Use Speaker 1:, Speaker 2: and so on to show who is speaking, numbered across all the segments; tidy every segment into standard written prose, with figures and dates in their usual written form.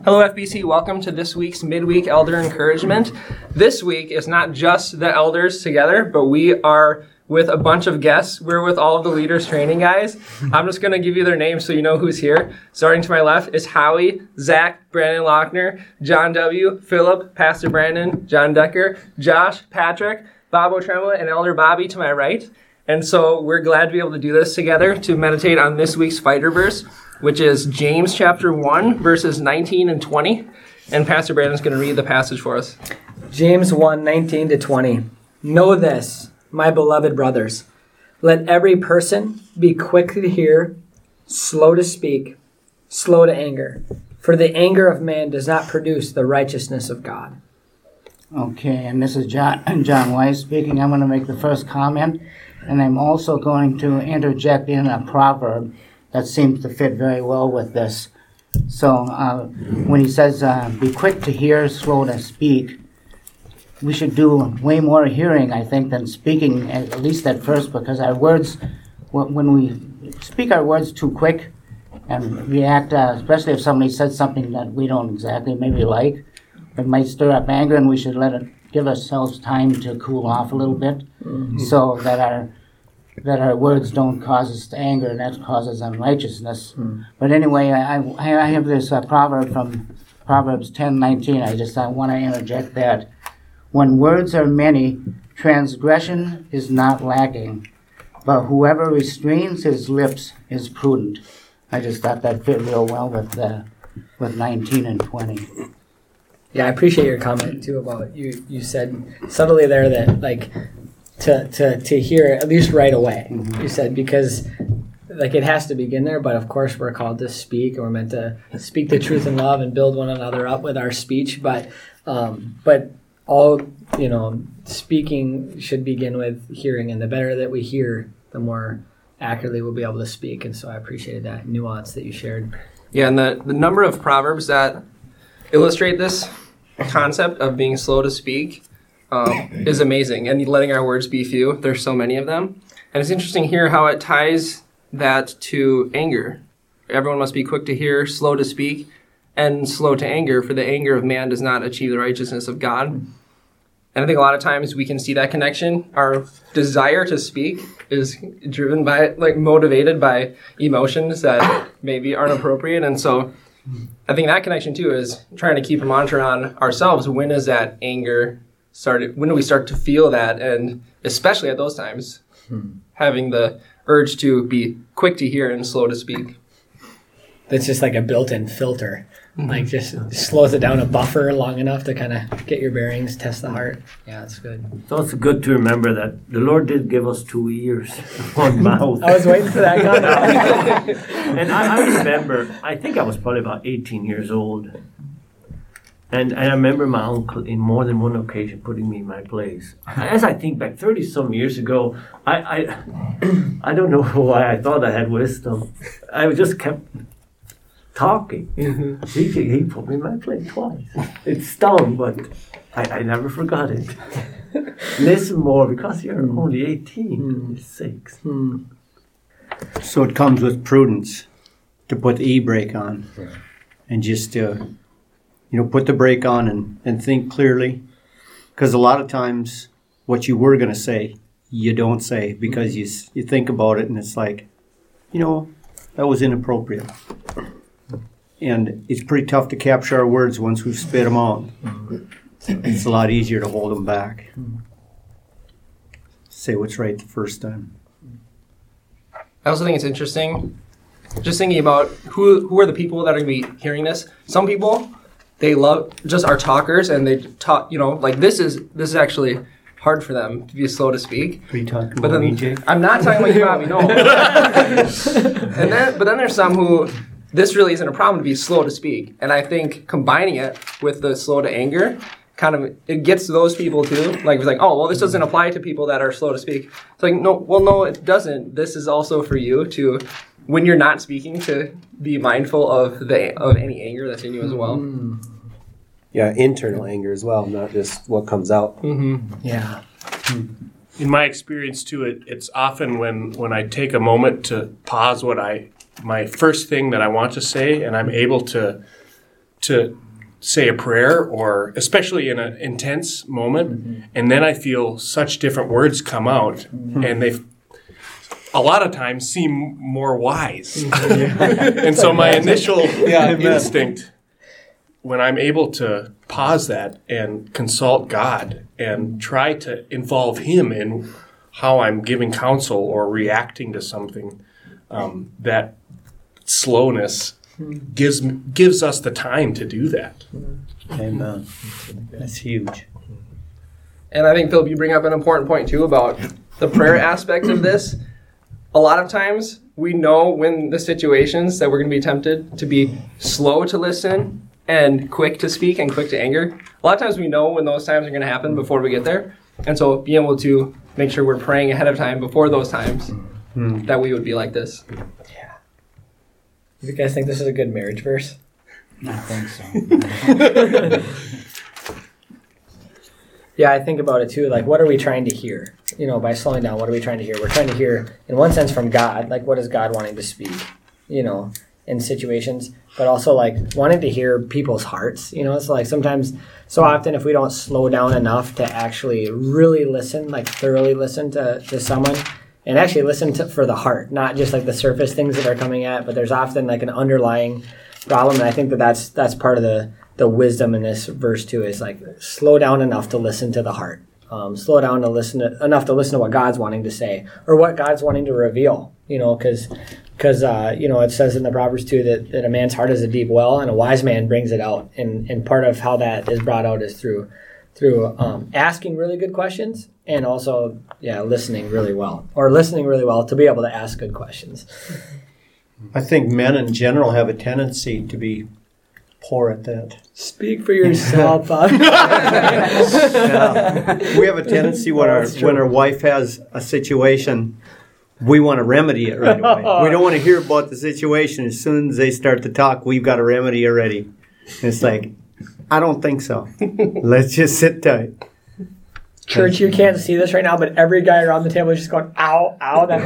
Speaker 1: Hello, FBC. Welcome to this week's midweek elder encouragement. This week is not just the elders together, but we are with a bunch of guests. We're with all of the leaders training guys. I'm just going to give you their names so you know who's here. Starting to my left is Howie, Zach, Brandon Lochner, John W., Philip, Pastor Brandon, John Decker, Josh, Patrick, Bob O'Tremla, and Elder Bobby to my right. And so we're glad to be able to do this together to meditate on this week's fighter verse, which is James chapter 1, verses 19 and 20. And Pastor Brandon's going to read the passage for us.
Speaker 2: James 1, 19 to 20. Know this, my beloved brothers. Let every person be quick to hear, slow to speak, slow to anger. For the anger of man does not produce the righteousness of God.
Speaker 3: Okay, and this is John Weiss speaking. I'm going to make the first comment, and I'm also going to interject in a proverb that seems to fit very well with this. So when he says, be quick to hear, slow to speak, we should do way more hearing, I think, than speaking, at least at first, because our words, when we speak our words too quick and react, especially if somebody says something that we don't exactly maybe like, it might stir up anger, and we should give ourselves time to cool off a little bit, so that our words don't cause us to anger, and that causes unrighteousness. But anyway, I have this proverb from Proverbs 10:19. I want to interject that. When words are many, transgression is not lacking, but whoever restrains his lips is prudent. I just thought that fit real well with 19 and 20.
Speaker 2: Yeah, I appreciate your comment, too, about you said subtly there that, like, to hear at least right away. You said, because like it has to begin there, but of course we're called to speak, and we're meant to speak the truth in love and build one another up with our speech. But all speaking should begin with hearing, and the better that we hear, the more accurately we'll be able to speak. And so I appreciated that nuance that you shared.
Speaker 1: Yeah, and the number of proverbs that illustrate this concept of being slow to speak is amazing, and letting our words be few. There's so many of them. And it's interesting here how it ties that to anger. Everyone must be quick to hear, slow to speak, and slow to anger, for the anger of man does not achieve the righteousness of God. And I think a lot of times we can see that connection. Our desire to speak is driven by, motivated by emotions that maybe aren't appropriate. And so I think that connection too is trying to keep a monitor on ourselves. When is that anger started? When do we start to feel that? And especially at those times, having the urge to be quick to hear and slow to speak.
Speaker 2: That's just like a built-in filter. Like just slows it down, a buffer long enough to kind of get your bearings, test the heart. Yeah, that's good.
Speaker 4: It's also good to remember that the Lord did give us 2 ears, one mouth.
Speaker 2: I was waiting for that comment.
Speaker 4: And I remember, I think I was probably about 18 years old. And I remember my uncle in more than one occasion putting me in my place. As I think back 30-some years ago, I don't know why I thought I had wisdom. I just kept talking. He put me in my place twice. It stung, but I never forgot it. Listen more, because you're only 18, 6.
Speaker 5: So it comes with prudence to put the e-brake on, and just put the brake on and think clearly, because a lot of times what you were going to say, you don't say, because you think about it and it's like, that was inappropriate. And it's pretty tough to capture our words once we've spit them out. It's a lot easier to hold them back. Say what's right the first time.
Speaker 1: I also think it's interesting, just thinking about who are the people that are going to be hearing this. Some people, they love just our talkers, and they talk, this is actually hard for them to be slow to speak.
Speaker 5: Are you talking about me, Jake?
Speaker 1: I'm not talking about you, Bobby, no. But then there's some who, this really isn't a problem to be slow to speak. And I think combining it with the slow to anger, it gets those people too. It's like, oh, well, this doesn't apply to people that are slow to speak. It's like, no, it doesn't. This is also for you to, when you're not speaking, to be mindful of any anger that's in you as well.
Speaker 6: Yeah, internal anger as well, not just what comes out.
Speaker 2: Yeah.
Speaker 7: In my experience too, it's often when I take a moment to pause my first thing that I want to say, and I'm able to to say a prayer, or especially in an intense moment, and then I feel such different words come out, and they a lot of times seem more wise. And so my initial instinct, when I'm able to pause that and consult God and try to involve Him in how I'm giving counsel or reacting to something, that slowness gives us the time to do that.
Speaker 5: Amen. That's huge.
Speaker 1: And I think, Philip, you bring up an important point, too, about the prayer aspect of this. A lot of times, we know when the situations that we're going to be tempted to be slow to listen and quick to speak and quick to anger. A lot of times we know when those times are going to happen before we get there. And so being able to make sure we're praying ahead of time before those times, that we would be like this.
Speaker 2: Yeah. You guys think this is a good marriage verse?
Speaker 3: I think so.
Speaker 2: Yeah, I think about it too. Like, what are we trying to hear? You know, by slowing down, what are we trying to hear? We're trying to hear, in one sense, from God. Like, what is God wanting to speak? You know, in situations, but also like wanting to hear people's hearts. You know, it's like sometimes, so often, if we don't slow down enough to actually really listen, like thoroughly listen to someone, and actually listen for the heart, not just like the surface things that are coming at, but there's often like an underlying problem. And I think that's part of the wisdom in this verse too, is like slow down enough to listen to the heart. Slow down enough to listen to what God's wanting to say or what God's wanting to reveal. You know, because you know, it says in the Proverbs too that a man's heart is a deep well, and a wise man brings it out. And part of how that is brought out is through asking really good questions, and also listening really well to be able to ask good questions.
Speaker 5: I think men in general have a tendency to be poor at that.
Speaker 2: Speak for yourself.
Speaker 5: We have a tendency when our wife has a situation, we want to remedy it right away. We don't want to hear about the situation. As soon as they start to talk, we've got a remedy already. And it's like, I don't think so. Let's just sit tight.
Speaker 2: Church, you can't see this right now, but every guy around the table is just going, ow, ow, that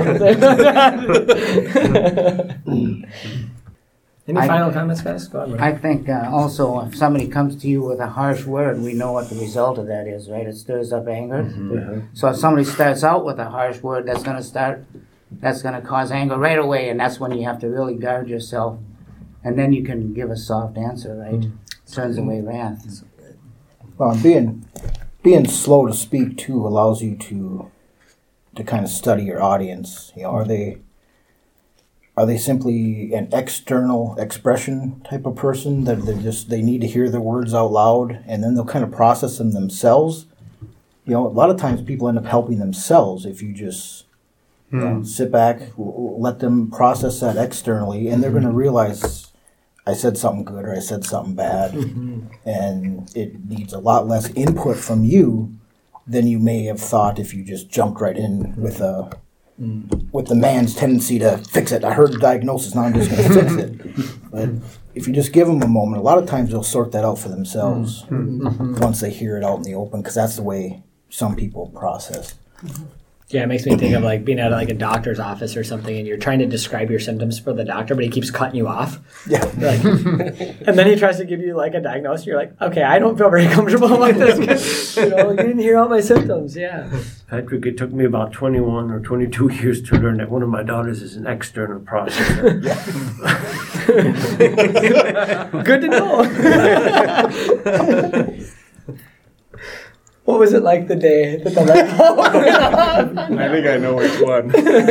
Speaker 2: whole thing. Any final comments, guys? Go on,
Speaker 3: I think also if somebody comes to you with a harsh word, we know what the result of that is, right? It stirs up anger. Mm-hmm. So if somebody starts out with a harsh word, that's going to cause anger right away, and that's when you have to really guard yourself, and then you can give a soft answer, right? Turns away wrath.
Speaker 8: Well, being slow to speak too allows you to kind of study your audience. You know, are they simply an external expression type of person that they need to hear their words out loud and then they'll kind of process them themselves? You know, a lot of times people end up helping themselves if you just sit back, let them process that externally, and they're going to realize I said something good or I said something bad, and it needs a lot less input from you than you may have thought if you just jumped right in with the man's tendency to fix it. I heard the diagnosis, now I'm just going to fix it. But if you just give them a moment, a lot of times they'll sort that out for themselves once they hear it out in the open, because that's the way some people process.
Speaker 2: Yeah, it makes me think of like being at like a doctor's office or something, and you're trying to describe your symptoms for the doctor, but he keeps cutting you off.
Speaker 8: Yeah.
Speaker 2: Like, and then he tries to give you like a diagnosis. You're like, okay, I don't feel very comfortable with this because you didn't hear all my symptoms. Yeah.
Speaker 4: Patrick, it took me about 21 or 22 years to learn that one of my daughters is an external processor.
Speaker 2: Good to know. What was it like the day that the light bulb went off?
Speaker 7: I think I know which one.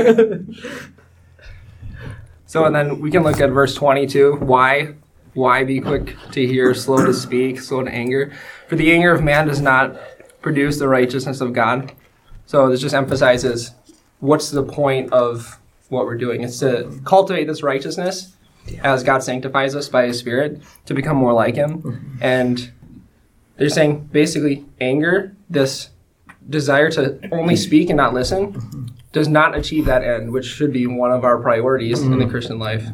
Speaker 1: So, and then we can look at verse 22. Why be quick to hear, slow to speak, slow to anger? For the anger of man does not produce the righteousness of God. So this just emphasizes what's the point of what we're doing. It's to cultivate this righteousness as God sanctifies us by His Spirit to become more like Him. And they're saying basically anger, this desire to only speak and not listen, does not achieve that end, which should be one of our priorities in the Christian life.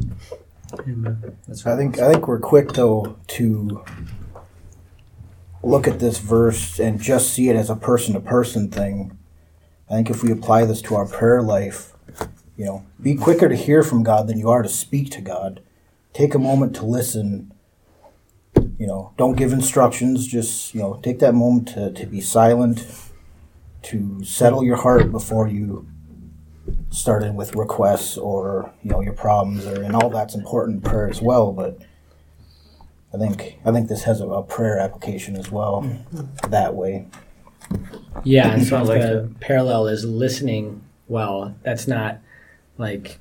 Speaker 8: I think we're quick though to look at this verse and just see it as a person-to-person thing. I think if we apply this to our prayer life, be quicker to hear from God than you are to speak to God. Take a moment to listen don't give instructions. Just, take that moment to be silent, to settle your heart before you start in with requests or, your problems, and all that's important in prayer as well. But I think this has a prayer application as well that way.
Speaker 2: Yeah, and so the parallel is listening well. That's not like,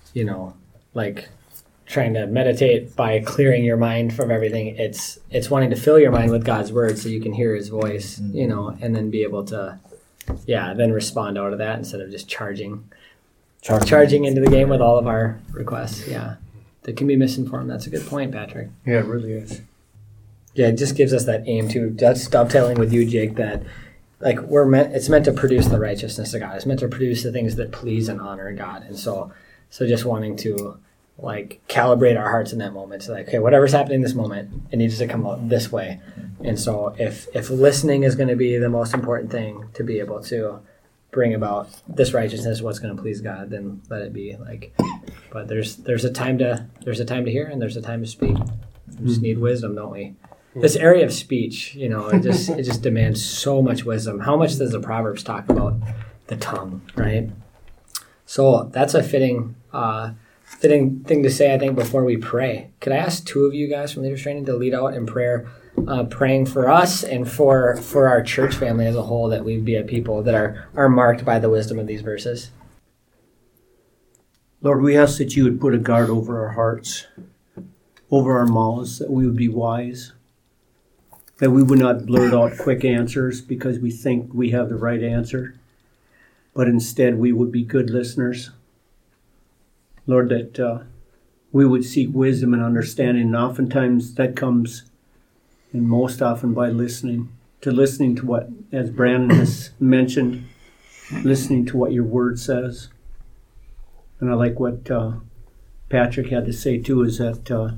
Speaker 2: trying to meditate by clearing your mind from everything. It's wanting to fill your mind with God's word so you can hear his voice, and then be able to, then respond out of that instead of just charging into the game with all of our requests. Yeah, that can be misinformed. That's a good point, Patrick.
Speaker 5: Yeah, it really is.
Speaker 2: Yeah, it just gives us that aim to, that's dovetailing with you, Jake, that it's meant to produce the righteousness of God. It's meant to produce the things that please and honor God. And so just wanting to calibrate our hearts in that moment. So okay, whatever's happening in this moment, it needs to come out this way. And so if listening is going to be the most important thing to be able to bring about this righteousness, what's going to please God, then let it be. But there's a time to hear and there's a time to speak. We just need wisdom, don't we? This area of speech, it just demands so much wisdom. How much does the Proverbs talk about the tongue, right? So that's a fitting thing to say, I think, before we pray. Could I ask two of you guys from Leaders Training to lead out in prayer, praying for us and for our church family as a whole, that we'd be a people that are marked by the wisdom of these verses?
Speaker 5: Lord, we ask that you would put a guard over our hearts, over our mouths, that we would be wise, that we would not blurt out quick answers because we think we have the right answer, but instead we would be good listeners. Lord, that we would seek wisdom and understanding, and oftentimes that comes, and most often by listening to what, as Brandon has mentioned, listening to what your word says. And I like what Patrick had to say too, is that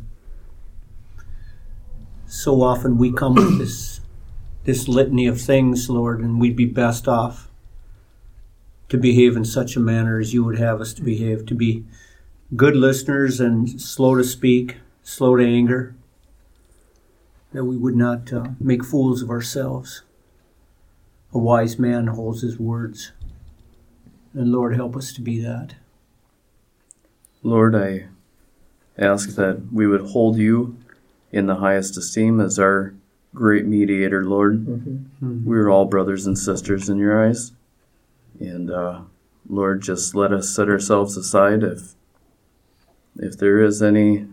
Speaker 5: so often we come with this litany of things, Lord, and we'd be best off to behave in such a manner as you would have us to behave, to be good listeners and slow to speak, slow to anger, that we would not make fools of ourselves. A wise man holds his words, and Lord, help us to be that.
Speaker 9: Lord, I ask that we would hold you in the highest esteem as our great mediator, Lord. Mm-hmm. We're all brothers and sisters in your eyes. And Lord, just let us set ourselves aside if there is any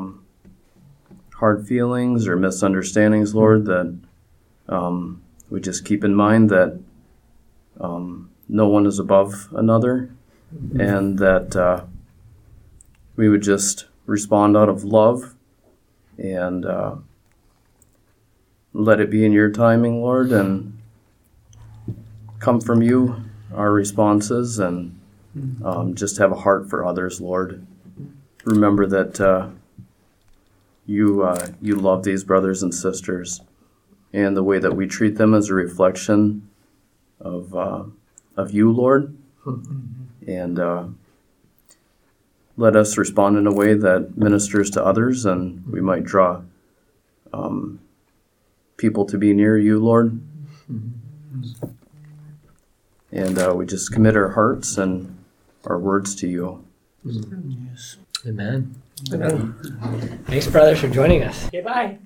Speaker 9: hard feelings or misunderstandings, Lord, that we just keep in mind that no one is above another, and that we would just respond out of love and let it be in your timing, Lord, and come from you, our responses, and just have a heart for others, Lord. Remember that you love these brothers and sisters, and the way that we treat them is a reflection of you, Lord. And let us respond in a way that ministers to others, and we might draw people to be near you, Lord. And we just commit our hearts and our words to you.
Speaker 2: Yes. Amen. Thanks, brothers, for joining us. Okay, bye.